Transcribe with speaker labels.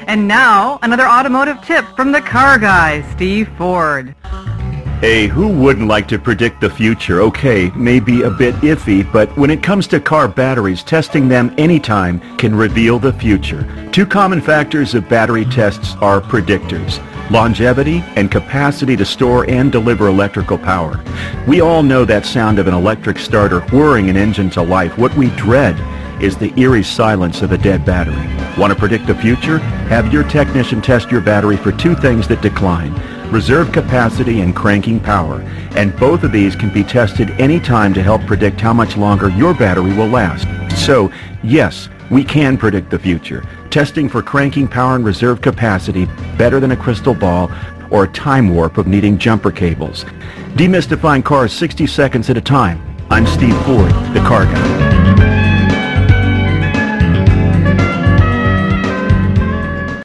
Speaker 1: And now, another automotive tip from the car guy, Steve Ford.
Speaker 2: Hey, who wouldn't like to predict the future? Okay, maybe a bit iffy, but when it comes to car batteries, testing them anytime can reveal the future. Two common factors of battery tests are predictors: longevity and capacity to store and deliver electrical power. We all know that sound of an electric starter whirring an engine to life. What we dread is the eerie silence of a dead battery. Want to predict the future? Have your technician test your battery for two things that decline: reserve capacity and cranking power. And both of these can be tested anytime to help predict how much longer your battery will last. So, yes, we can predict the future. Testing for cranking power and reserve capacity better than a crystal ball or a time warp of needing jumper cables. Demystifying cars 60 seconds at a time. I'm Steve Ford, the car guy.